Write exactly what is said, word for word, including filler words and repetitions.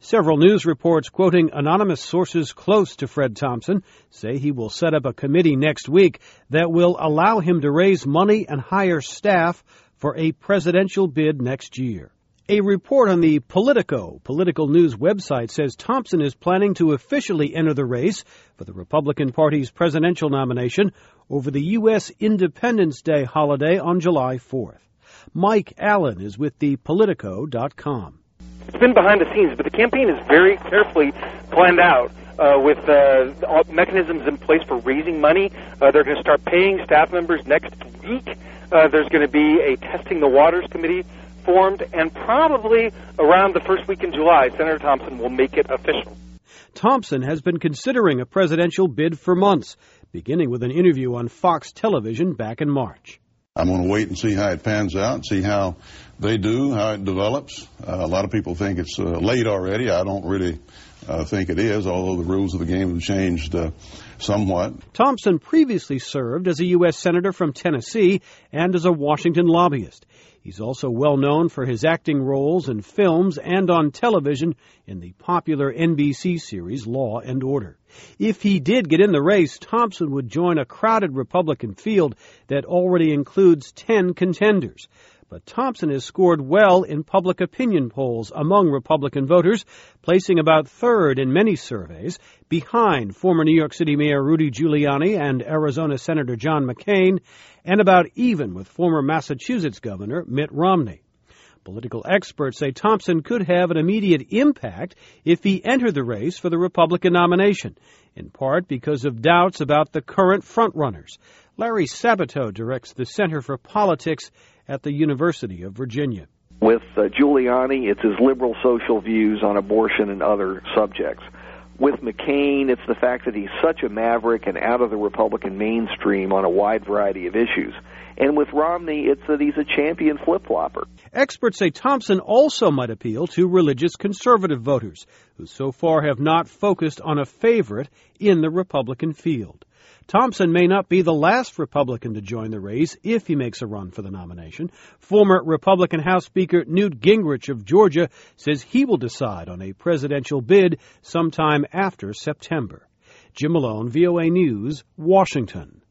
Several news reports quoting anonymous sources close to Fred Thompson say he will set up a committee next week that will allow him to raise money and hire staff for a presidential bid next year. A report on the Politico political news website says Thompson is planning to officially enter the race for the Republican Party's presidential nomination over the U S Independence Day holiday on July fourth. Mike Allen is with the Politico dot com. It's been behind the scenes, but the campaign is very carefully planned out uh, with uh, all mechanisms in place for raising money. Uh, they're going to start paying staff members next week. Uh, there's going to be a Testing the Waters committee formed, and probably around the first week in July, Senator Thompson will make it official. Thompson has been considering a presidential bid for months, beginning with an interview on Fox Television back in March. I'm going to wait and see how it pans out and see how they do, how it develops. Uh, a lot of people think it's uh, late already. I don't really uh, think it is, although the rules of the game have changed uh, somewhat. Thompson previously served as a U S Senator from Tennessee and as a Washington lobbyist. He's also well known for his acting roles in films and on television in the popular N B C series Law and Order. If he did get in the race, Thompson would join a crowded Republican field that already includes ten contenders. But Thompson has scored well in public opinion polls among Republican voters, placing about third in many surveys, behind former New York City Mayor Rudy Giuliani and Arizona Senator John McCain, and about even with former Massachusetts Governor Mitt Romney. Political experts say Thompson could have an immediate impact if he entered the race for the Republican nomination, in part because of doubts about the current frontrunners. Larry Sabato directs the Center for Politics at the University of Virginia. With uh, Giuliani, it's his liberal social views on abortion and other subjects. With McCain, it's the fact that he's such a maverick and out of the Republican mainstream on a wide variety of issues. And with Romney, it's that he's a champion flip-flopper. Experts say Thompson also might appeal to religious conservative voters, who so far have not focused on a favorite in the Republican field. Thompson may not be the last Republican to join the race if he makes a run for the nomination. Former Republican House Speaker Newt Gingrich of Georgia says he will decide on a presidential bid sometime after September. Jim Malone, V O A News, Washington.